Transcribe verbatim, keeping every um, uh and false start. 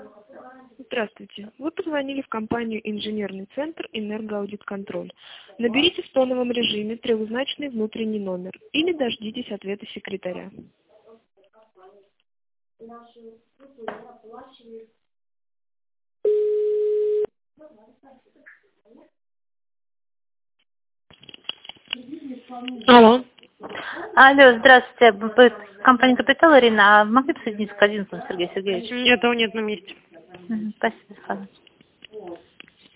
Здравствуйте. Вы позвонили в компанию «Инженерный центр Энергоаудитконтроль». Наберите в тоновом режиме трехзначный внутренний номер или дождитесь ответа секретаря. Алло. Алло, здравствуйте. Б- б- Компания «Капитал», Ирина. А могли бы соединиться к одиннадцатому Сергею Сергеевичу? Нет, его нет на месте. Мгм, спасибо.